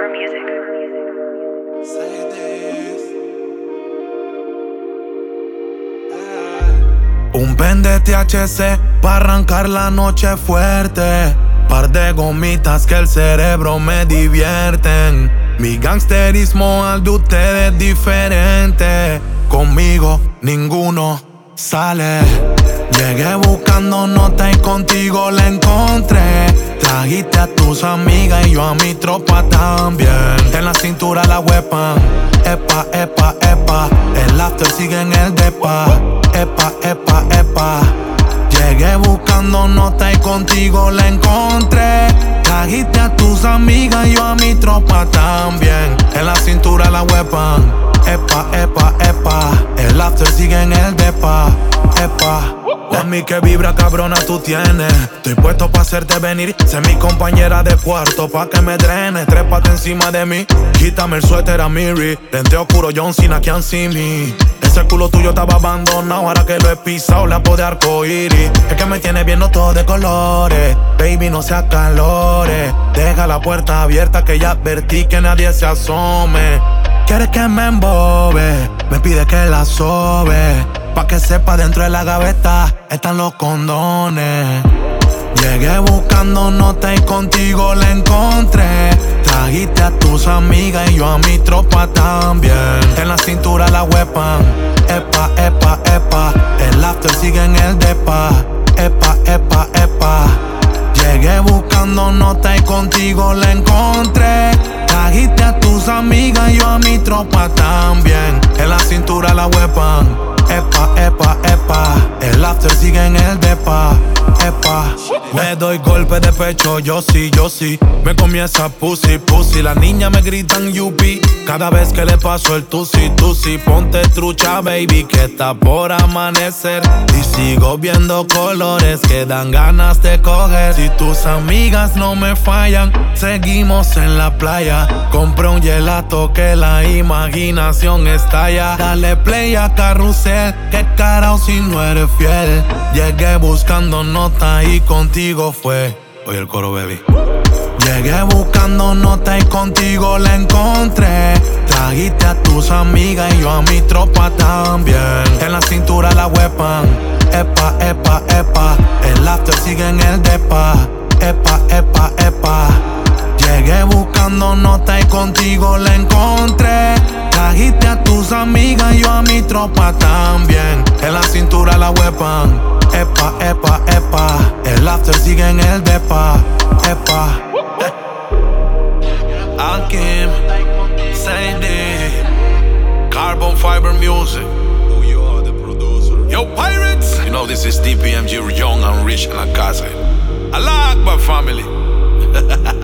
Music. Un pen de THC para arrancar la noche fuerte. Par de gomitas que el cerebro me divierten. Mi gangsterismo al de ustedes es diferente. Conmigo ninguno sale. Llegué buscando nota y contigo la encontré. Trajiste a tus amigas y yo a mi tropa también. En la cintura la weapon. Epa, epa, epa. El after sigue en el depa. Epa, epa, epa. Llegué buscando nota y contigo la encontré. Trajiste a tus amigas y yo a mi tropa también. En la cintura la weapon. Epa, epa, epa. El after sigue en el depa. Epa. Mami, que vibra cabrona tú tienes. Estoy puesto pa' hacerte venir. Sé mi compañera de cuarto pa' que me drene. Trépate encima de mí. Quítame el suéter a Miri. Lente oscuro John Cena, can't see me. Ese culo tuyo estaba abandonado. Ahora que lo he pisado, la de arcoíris. Es que me tiene viendo todo de colores. Baby, no se acalore. Deja la puerta abierta que ya advertí que nadie se asome. Quieres que me embobe, me pide que la sobe. Pa' que sepa dentro de la gaveta están los condones. Llegué buscando nota y contigo la encontré. Trajiste a tus amigas y yo a mi tropa también. En la cintura la weapon. Epa, epa, epa. El after sigue en el depa. Epa, epa, epa. Llegué buscando nota y contigo la encontré. Trajiste a tus amigas y yo a mi tropa también. En la cintura la weapon. Epa, epa, epa. El after sigue en el depa. Epa. Me doy golpe de pecho, yo sí, yo sí. Me comienza pussy, pussy. Las niñas me gritan yupi cada vez que le paso el tusi, tusi. Ponte trucha, baby, que está por amanecer. Y sigo viendo colores que dan ganas de coger. Si tus amigas no me fallan, seguimos en la playa. Compré un gelato que la imaginación estalla. Dale play a carrusel, que carajo si no eres fiel. Llegué buscando nota y contigo fue. Oye el coro, baby. Llegué buscando nota y contigo la encontré. Trajiste a tus amigas y yo a mi tropa también. En la cintura la weapon. Epa, epa, epa. El after sigue en el depa. Epa, epa, epa. Llegué buscando nota y contigo la encontré. Trajiste a tus amigas y yo a mi tropa también. En la cintura la weapon. Epa, epa, epa. El after sigue en el depa. Epa. Akim, Sadie, Carbon Fiber Music. Who you are, the producer? Yo, Pirates! You know this is DPMG, young and rich in la casa. Allah Akbar family.